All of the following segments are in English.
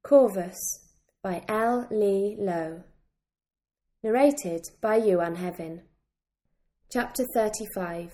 Corvus by L. Lee Lowe. Narrated by Yuan Hevin. Chapter 35.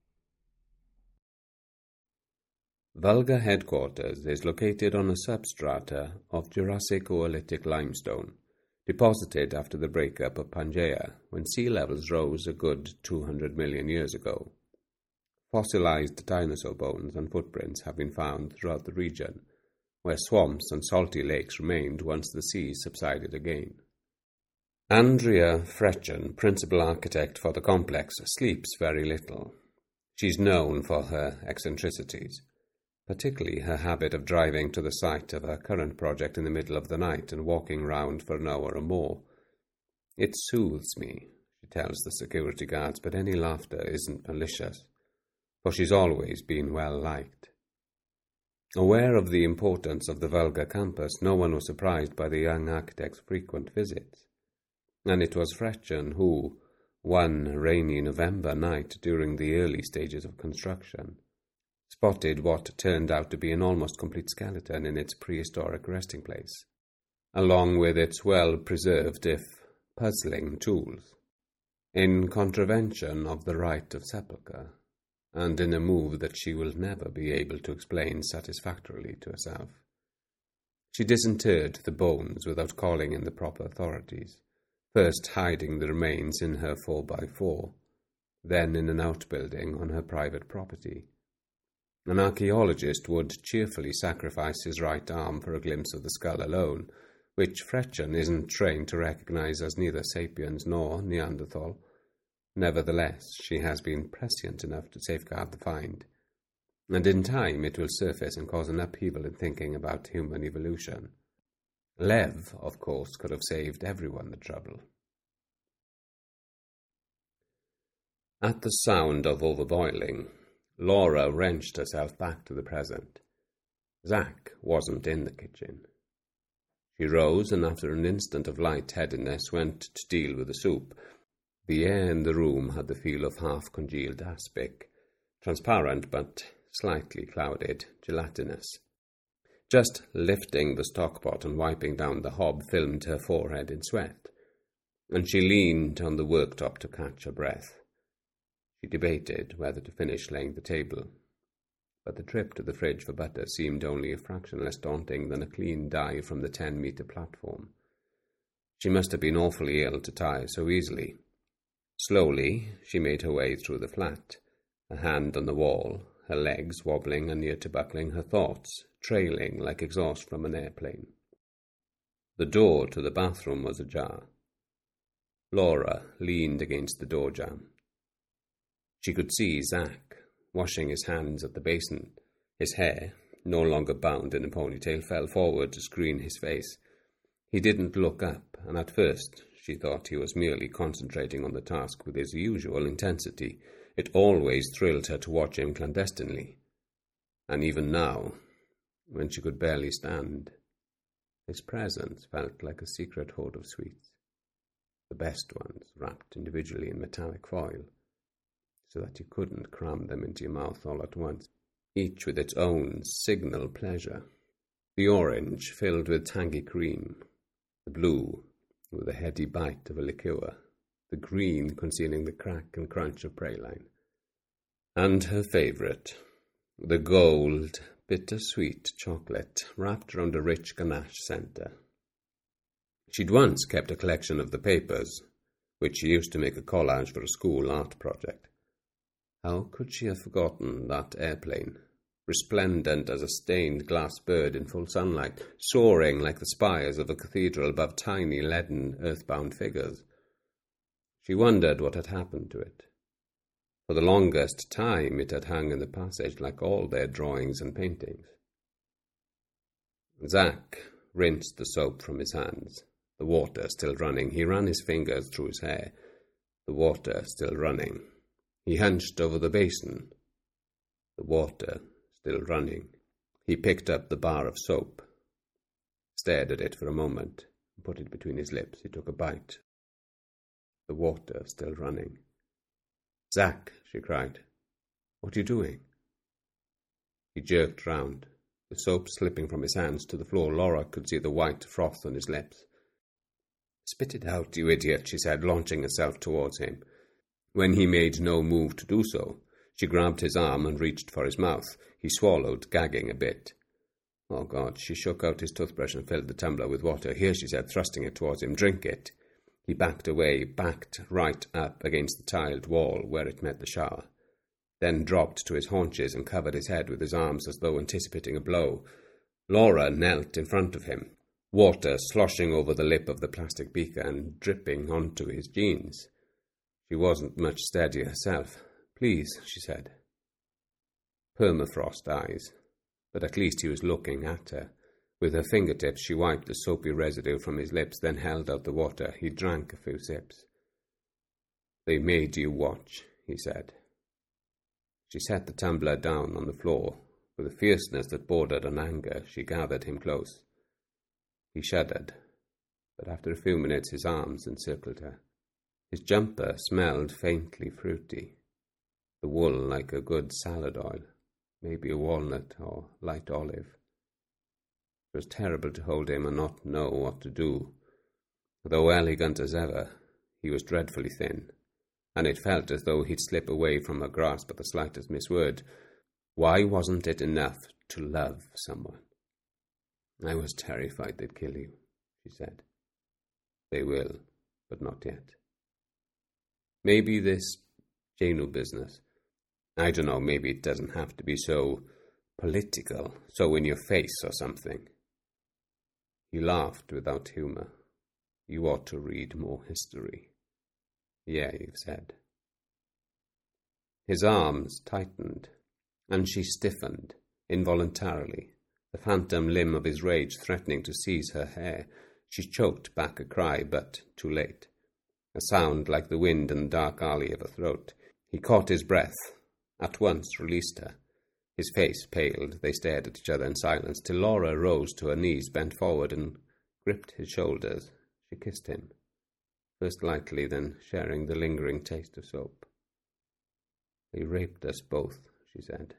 Vulgar headquarters is located on a substrata of Jurassic Oolitic limestone, deposited after the breakup of Pangaea, when sea levels rose a good 200 million years ago. Fossilized dinosaur bones and footprints have been found throughout the region, where swamps and salty lakes remained once the seas subsided again. Andrea Freccian, principal architect for the complex, sleeps very little. She's known for her eccentricities, particularly her habit of driving to the site of her current project in the middle of the night and walking round for an hour or more. "It soothes me," she tells the security guards, but any laughter isn't malicious, for she's always been well liked. Aware of the importance of the Vulgar campus, no one was surprised by the young architect's frequent visits, and it was Freccian who, one rainy November night during the early stages of construction, spotted what turned out to be an almost complete skeleton in its prehistoric resting place, along with its well-preserved, if puzzling, tools, in contravention of the rite of sepulchre, and in a move that she will never be able to explain satisfactorily to herself. She disinterred the bones without calling in the proper authorities, first hiding the remains in her 4x4, then in an outbuilding on her private property. An archaeologist would cheerfully sacrifice his right arm for a glimpse of the skull alone, which Freccian isn't trained to recognize as neither sapiens nor Neanderthal. Nevertheless, she has been prescient enough to safeguard the find, and in time it will surface and cause an upheaval in thinking about human evolution. Lev, of course, could have saved everyone the trouble. At the sound of overboiling, Laura wrenched herself back to the present. Zack wasn't in the kitchen. She rose and after an instant of light-headedness went to deal with the soup. The air in the room had the feel of half-congealed aspic, transparent but slightly clouded, gelatinous. Just lifting the stockpot and wiping down the hob filmed her forehead in sweat, and she leaned on the worktop to catch her breath. She debated whether to finish laying the table, but the trip to the fridge for butter seemed only a fraction less daunting than a clean dive from the 10-meter platform. She must have been awfully ill to tire so easily. Slowly, she made her way through the flat, a hand on the wall, her legs wobbling and near to buckling, her thoughts trailing like exhaust from an airplane. The door to the bathroom was ajar. Laura leaned against the door jamb. She could see Zack washing his hands at the basin. His hair, no longer bound in a ponytail, fell forward to screen his face. He didn't look up, and at first she thought he was merely concentrating on the task with his usual intensity. It always thrilled her to watch him clandestinely. And even now, when she could barely stand, his presence felt like a secret hoard of sweets, the best ones wrapped individually in metallic foil, so that you couldn't cram them into your mouth all at once, each with its own signal pleasure. The orange filled with tangy cream, the blue with a heady bite of a liqueur, the green concealing the crack and crunch of praline, and her favourite, the gold, bitter-sweet chocolate wrapped around a rich ganache centre. She'd once kept a collection of the papers, which she used to make a collage for a school art project. How could she have forgotten that airplane, resplendent as a stained glass bird in full sunlight, soaring like the spires of a cathedral above tiny leaden earthbound figures? She wondered what had happened to it. For the longest time it had hung in the passage like all their drawings and paintings. Zack rinsed the soap from his hands, the water still running. He ran his fingers through his hair, the water still running. He hunched over the basin, the water still running. He picked up the bar of soap, stared at it for a moment, and put it between his lips. He took a bite. The water still running. "Zack," she cried, "what are you doing?" He jerked round. The soap slipping from his hands to the floor, Laura could see the white froth on his lips. "Spit it out, you idiot," she said, launching herself towards him. When he made no move to do so, she grabbed his arm and reached for his mouth. He swallowed, gagging a bit. "Oh, God." She shook out his toothbrush and filled the tumbler with water. "Here," she said, thrusting it towards him. "Drink it." He backed away, backed right up against the tiled wall where it met the shower, then dropped to his haunches and covered his head with his arms as though anticipating a blow. Laura knelt in front of him, water sloshing over the lip of the plastic beaker and dripping onto his jeans. She wasn't much steadier herself. "Please," she said. Permafrost eyes, but at least he was looking at her. With her fingertips she wiped the soapy residue from his lips, then held out the water. He drank a few sips. "They made you watch," he said. She set the tumbler down on the floor. With a fierceness that bordered on anger, she gathered him close. He shuddered, but after a few minutes his arms encircled her. His jumper smelled faintly fruity, the wool like a good salad oil, maybe a walnut or light olive. It was terrible to hold him and not know what to do. Though elegant as ever, he was dreadfully thin, and it felt as though he'd slip away from her grasp at the slightest misword. Why wasn't it enough to love someone? "I was terrified they'd kill you," she said. "They will, but not yet. Maybe this Janu business, I don't know, maybe it doesn't have to be so political, so in your face or something." He laughed without humour. "You ought to read more history." "Yeah, you've said." His arms tightened, and she stiffened, involuntarily, the phantom limb of his rage threatening to seize her hair. She choked back a cry, but too late. A sound like the wind in the dark alley of her throat. He caught his breath, at once released her. His face paled. They stared at each other in silence, till Laura rose to her knees, bent forward, and gripped his shoulders. She kissed him, first lightly, then sharing the lingering taste of soap. "They raped us both," she said.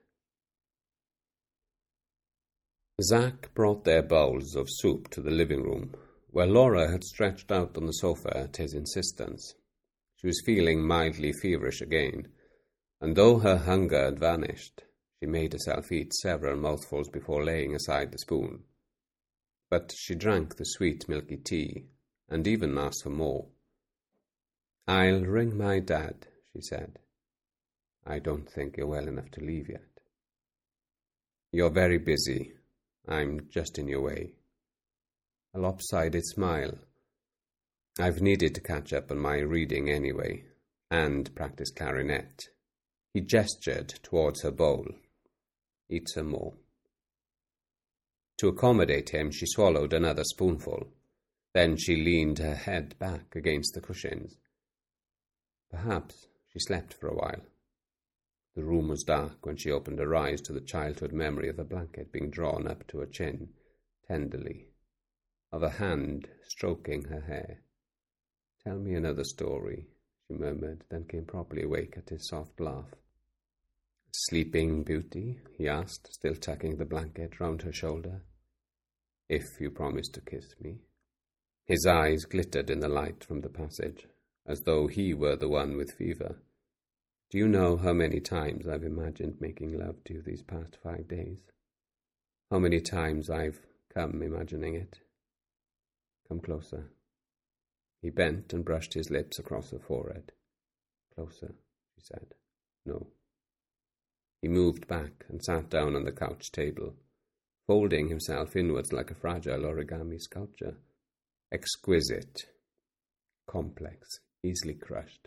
Zack brought their bowls of soup to the living room, where Laura had stretched out on the sofa at his insistence. She was feeling mildly feverish again, and though her hunger had vanished, she made herself eat several mouthfuls before laying aside the spoon. But she drank the sweet milky tea, and even asked for more. "I'll ring my dad," she said. "I don't think you're well enough to leave yet." "You're very busy. I'm just in your way." A lopsided smile. "I've needed to catch up on my reading anyway, and practice clarinet." He gestured towards her bowl. "Eat some more." To accommodate him, she swallowed another spoonful. Then she leaned her head back against the cushions. Perhaps she slept for a while. The room was dark when she opened her eyes to the childhood memory of a blanket being drawn up to her chin, tenderly, of a hand stroking her hair. "Tell me another story," she murmured, then came properly awake at his soft laugh. "Sleeping Beauty?" he asked, still tucking the blanket round her shoulder. "If you promise to kiss me." His eyes glittered in the light from the passage, as though he were the one with fever. "Do you know how many times I've imagined making love to you these past 5 days? How many times I've come imagining it? Come closer." He bent and brushed his lips across her forehead. "Closer," she said. "No." He moved back and sat down on the couch table, folding himself inwards like a fragile origami sculpture. Exquisite, complex, easily crushed.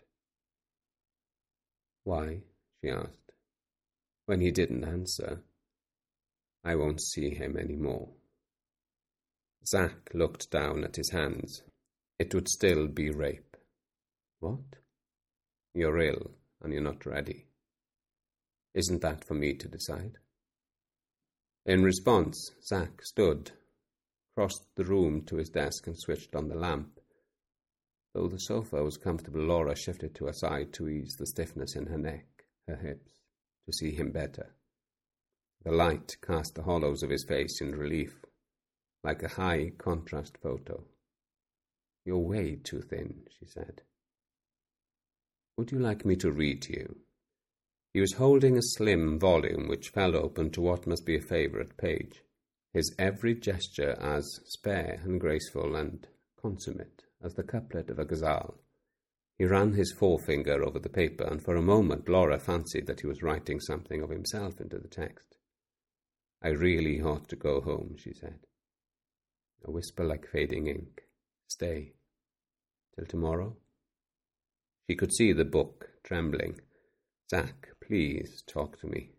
"Why?" she asked. When he didn't answer, "I won't see him any more." Zack looked down at his hands. It would still be rape. "What?" "You're ill, and you're not ready. Isn't that for me to decide?" In response, Zack stood, crossed the room to his desk and switched on the lamp. Though the sofa was comfortable, Laura shifted to her side to ease the stiffness in her neck, her hips, to see him better. The light cast the hollows of his face in relief, like a high-contrast photo. "You're way too thin," she said. "Would you like me to read to you?" He was holding a slim volume which fell open to what must be a favourite page, his every gesture as spare and graceful and consummate as the couplet of a ghazal. He ran his forefinger over the paper, and for a moment Laura fancied that he was writing something of himself into the text. "I really ought to go home," she said. A whisper like fading ink. "Stay. Till tomorrow?" She could see the book, trembling. "Zack, please talk to me.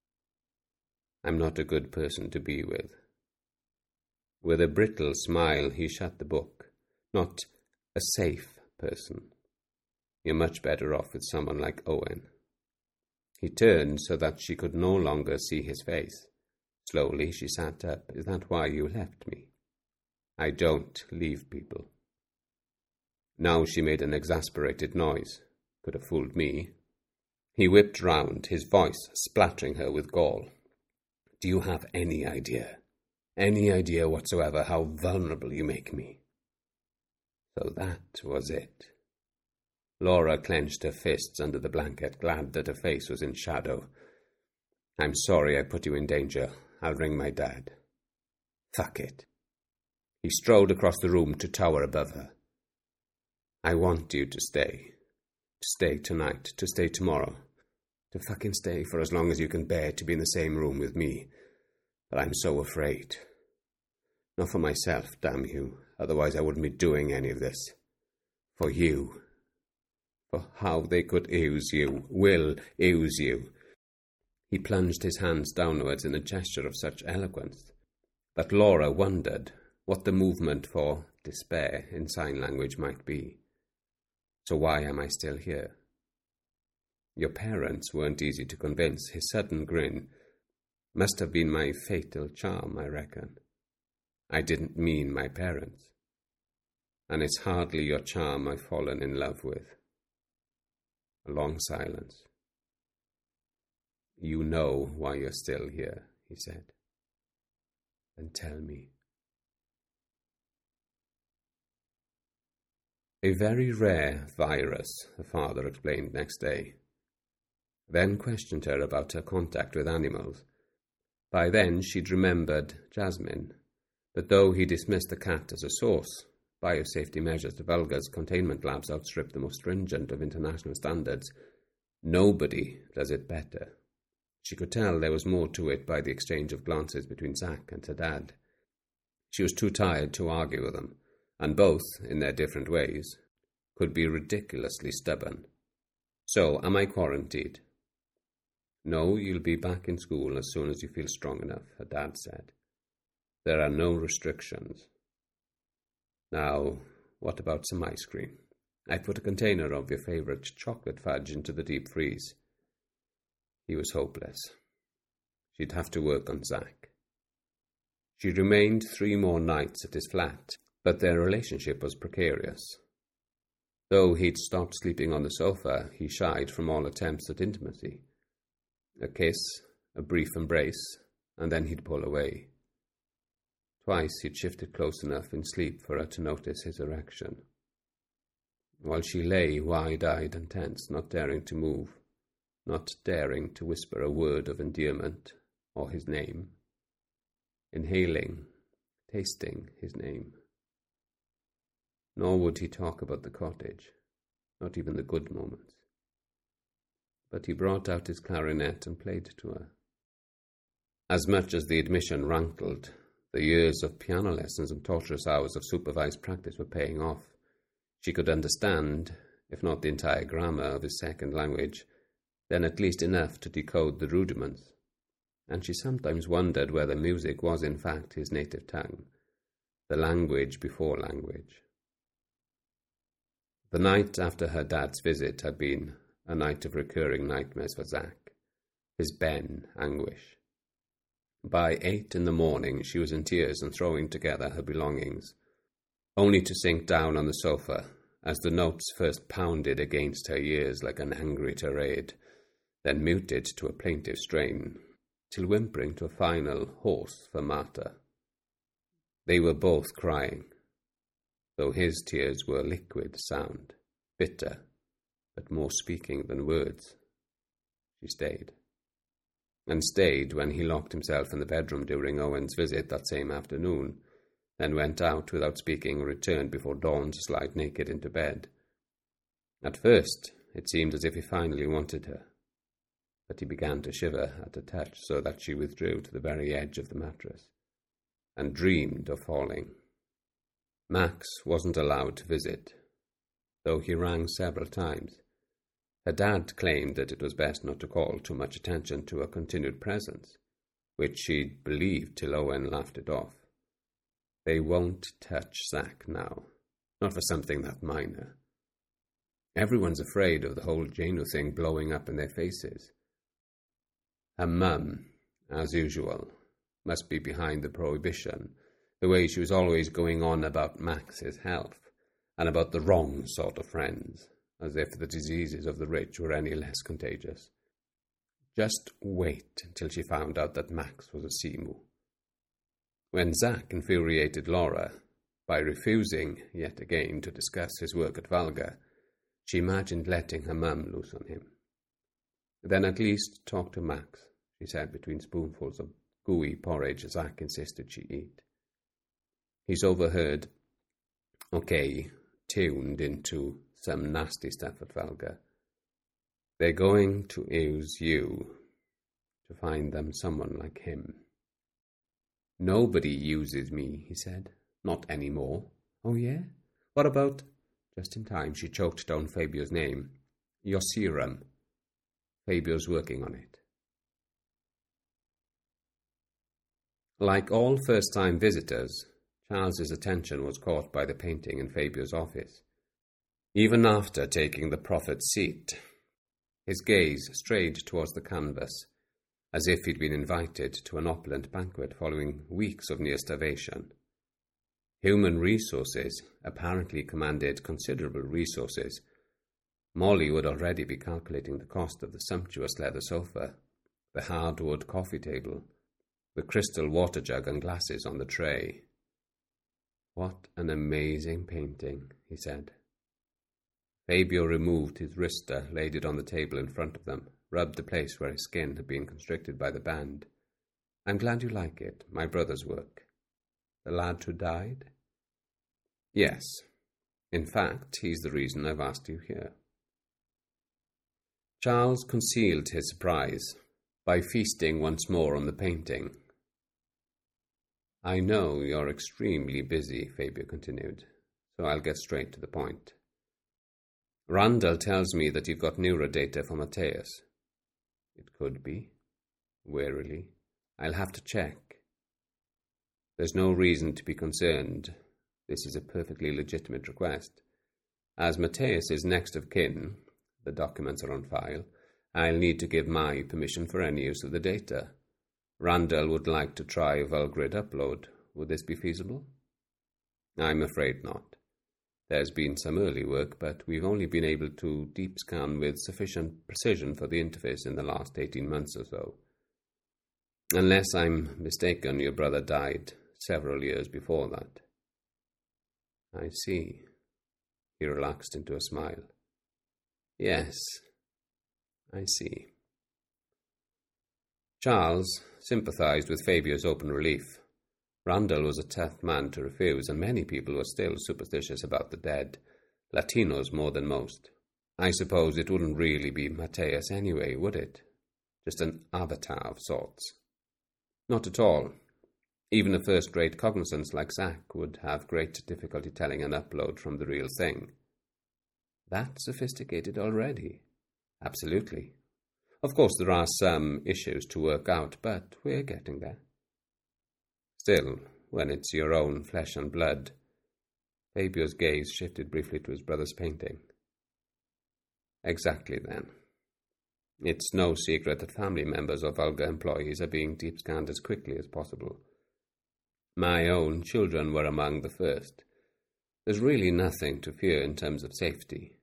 I'm not a good person to be with." With a brittle smile, he shut the book. "Not a safe person. You're much better off with someone like Owen." He turned so that she could no longer see his face. Slowly she sat up. "Is that why you left me?" "I don't leave people." Now she made an exasperated noise. Could have fooled me. He whipped round, his voice splattering her with gall. "Do you have any idea whatsoever how vulnerable you make me?" So that was it. Laura clenched her fists under the blanket, glad that her face was in shadow. "I'm sorry I put you in danger. I'll ring my dad." "Fuck it." He strode across the room to tower above her. "I want you to stay. To stay tonight, to stay tomorrow. To fucking stay for as long as you can bear to be in the same room with me. But I'm so afraid. Not for myself, damn you. Otherwise I wouldn't be doing any of this. For you. For how they could will use you." He plunged his hands downwards in a gesture of such eloquence that Laura wondered what the movement for despair in sign language might be. "So why am I still here?" "Your parents weren't easy to convince." His sudden grin. "Must have been my fatal charm, I reckon." "I didn't mean my parents. And it's hardly your charm I've fallen in love with." A long silence. "You know why you're still here," he said. "Then tell me." "A very rare virus," her father explained next day. Then questioned her about her contact with animals. By then she'd remembered Jasmine, but though he dismissed the cat as a source, biosafety measures to Vulgar's containment labs outstrip the most stringent of international standards. Nobody does it better. She could tell there was more to it by the exchange of glances between Zack and her dad. She was too tired to argue with them, and both, in their different ways, could be ridiculously stubborn. "So, am I quarantined?" "No, you'll be back in school as soon as you feel strong enough," her dad said. "There are no restrictions. Now, what about some ice cream? I put a container of your favourite chocolate fudge into the deep freeze." He was hopeless. She'd have to work on Zack. She remained 3 more nights at his flat, but their relationship was precarious. Though he'd stopped sleeping on the sofa, he shied from all attempts at intimacy. A kiss, a brief embrace, and then he'd pull away. Twice he'd shifted close enough in sleep for her to notice his erection. While she lay wide-eyed and tense, not daring to move, not daring to whisper a word of endearment or his name, inhaling, tasting his name. Nor would he talk about the cottage, not even the good moments. But he brought out his clarinet and played to her. As much as the admission rankled, the years of piano lessons and torturous hours of supervised practice were paying off. She could understand, if not the entire grammar of his second language, then at least enough to decode the rudiments, and she sometimes wondered whether music was in fact his native tongue, the language before language. The night after her dad's visit had been a night of recurring nightmares for Zack, his Ben anguish. By 8 in the morning she was in tears and throwing together her belongings, only to sink down on the sofa as the notes first pounded against her ears like an angry tirade, then muted to a plaintive strain. till whimpering to a final hoarse fermata. They were both crying, though his tears were liquid sound, bitter, but more speaking than words. She stayed, and stayed when he locked himself in the bedroom during Owen's visit that same afternoon, then went out without speaking and returned before dawn to slide naked into bed. At first, it seemed as if he finally wanted her, but he began to shiver at her touch so that she withdrew to the very edge of the mattress, and dreamed of falling. Max wasn't allowed to visit, though he rang several times. Her dad claimed that it was best not to call too much attention to her continued presence, which she'd believed till Owen laughed it off. They won't touch Zack now, not for something that minor. Everyone's afraid of the whole Jano thing blowing up in their faces. Her mum, as usual, must be behind the prohibition, the way she was always going on about Max's health, and about the wrong sort of friends, as if the diseases of the rich were any less contagious. Just wait until she found out that Max was a Simu. When Zack infuriated Laura by refusing, yet again, to discuss his work at Valga, she imagined letting her mum loose on him. Then at least talk to Max, she said between spoonfuls of gooey porridge Zack insisted she eat. He's overheard, tuned into some nasty stuff at Valga. They're going to use you to find them someone like him. Nobody uses me, he said. Not anymore. Oh, yeah? What about... Just in time, she choked down Fabio's name. Your serum. Fabio's working on it. Like all first-time visitors, Charles's attention was caught by the painting in Fabio's office. Even after taking the prophet's seat, his gaze strayed towards the canvas, as if he'd been invited to an opulent banquet following weeks of near starvation. Human resources apparently commanded considerable resources. Molly would already be calculating the cost of the sumptuous leather sofa, the hardwood coffee table, the crystal water jug and glasses on the tray. What an amazing painting, he said. Fabio removed his wrister, laid it on the table in front of them, rubbed the place where his skin had been constricted by the band. I'm glad you like it, my brother's work. The lad who died? Yes. In fact, he's the reason I've asked you here. Charles concealed his surprise by feasting once more on the painting. I know you're extremely busy, Fabio continued, so I'll get straight to the point. Randall tells me that you've got neurodata for Matthias. It could be. Warily. I'll have to check. There's no reason to be concerned. This is a perfectly legitimate request. As Matthias is next of kin, the documents are on file, I'll need to give my permission for any use of the data. Randall would like to try a Vulgrid upload. Would this be feasible? I'm afraid not. There's been some early work, but we've only been able to deep scan with sufficient precision for the interface in the last 18 months or so. Unless I'm mistaken, your brother died several years before that. I see. He relaxed into a smile. Yes, I see. Charles sympathized with Fabio's open relief. Randall was a tough man to refuse, and many people were still superstitious about the dead, Latinos more than most. I suppose it wouldn't really be Matthias anyway, would it? Just an avatar of sorts. Not at all. Even a first-rate cognizance like Zack would have great difficulty telling an upload from the real thing. That sophisticated already? Absolutely. Of course, there are some issues to work out, but we're getting there. Still, when it's your own flesh and blood. Fabio's gaze shifted briefly to his brother's painting. Exactly then. It's no secret that family members of Vulgar employees are being deep scanned as quickly as possible. My own children were among the first. There's really nothing to fear in terms of safety.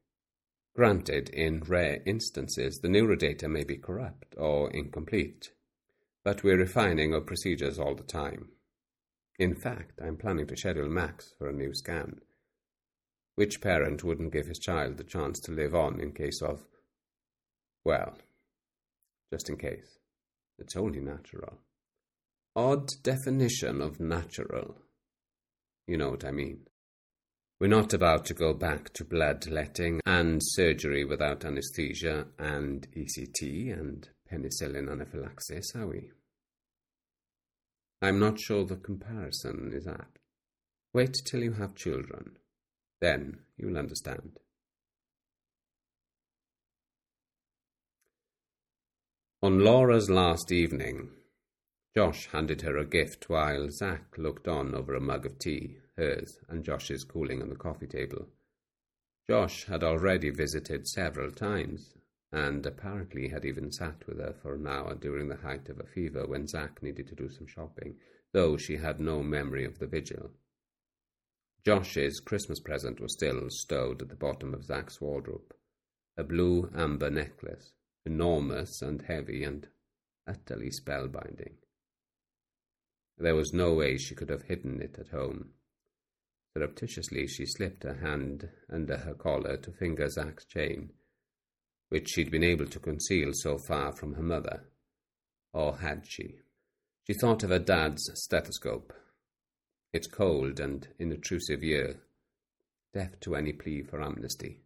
Granted, in rare instances, the neurodata may be corrupt or incomplete. but we're refining our procedures all the time. In fact, I'm planning to schedule Max for a new scan. Which parent wouldn't give his child the chance to live on in case of, well, just in case. It's only natural. Odd definition of natural. You know what I mean. We're not about to go back to bloodletting and surgery without anesthesia and ECT and penicillin anaphylaxis, are we? I'm not sure the comparison is apt. Wait till you have children. Then you'll understand. On Laura's last evening, Josh handed her a gift while Zack looked on over a mug of tea, hers and Josh's cooling on the coffee table. Josh had already visited several times, and apparently had even sat with her for an hour during the height of a fever when Zack needed to do some shopping, though she had no memory of the vigil. Josh's Christmas present was still stowed at the bottom of Zack's wardrobe, a blue amber necklace, enormous and heavy and utterly spellbinding. There was no way she could have hidden it at home. Surreptitiously she slipped her hand under her collar to finger Zack's chain, which she'd been able to conceal so far from her mother. Or had she? She thought of her dad's stethoscope, its cold and inobtrusive ear, deaf to any plea for amnesty.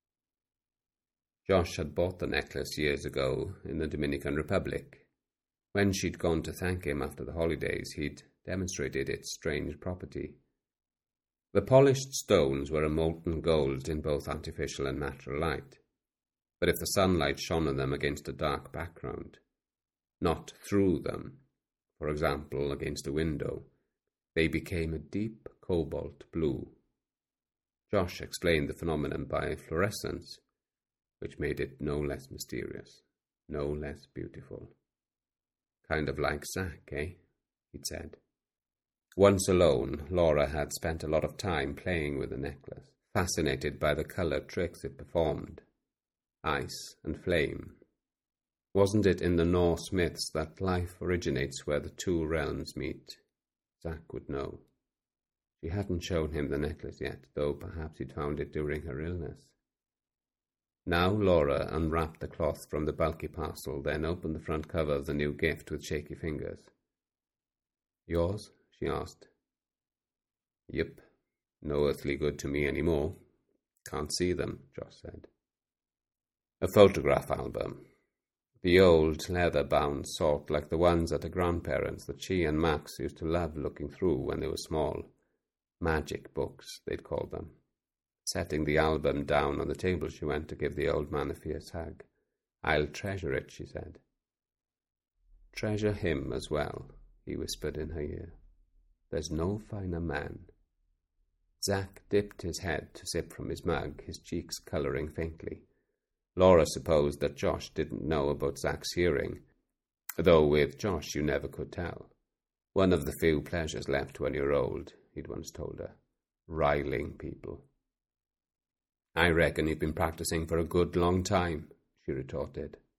Josh had bought the necklace years ago in the Dominican Republic. When she'd gone to thank him after the holidays, he'd demonstrated its strange property. The polished stones were a molten gold in both artificial and natural light, but if the sunlight shone on them against a dark background, not through them, for example against a window, they became a deep cobalt blue. Josh explained the phenomenon by fluorescence, which made it no less mysterious, no less beautiful. Kind of like Zack, eh? He'd said. Once alone, Laura had spent a lot of time playing with the necklace, fascinated by the colour tricks it performed. Ice and flame. Wasn't it in the Norse myths that life originates where the two realms meet? Zack would know. She hadn't shown him the necklace yet, though perhaps he'd found it during her illness. Now Laura unwrapped the cloth from the bulky parcel, then opened the front cover of the new gift with shaky fingers. Yours? She asked. Yep. No earthly good to me anymore. Can't see them, Josh said. A photograph album. The old leather-bound sort like the ones at her grandparents' that she and Max used to love looking through when they were small. Magic books, they'd call them. Setting the album down on the table, she went to give the old man a fierce hug. I'll treasure it, she said. Treasure him as well, he whispered in her ear. There's no finer man. Zack dipped his head to sip from his mug, his cheeks colouring faintly. Laura supposed that Josh didn't know about Zack's hearing, though with Josh you never could tell. One of the few pleasures left when you're old, he'd once told her. Riling people. I reckon you've been practicing for a good long time, she retorted.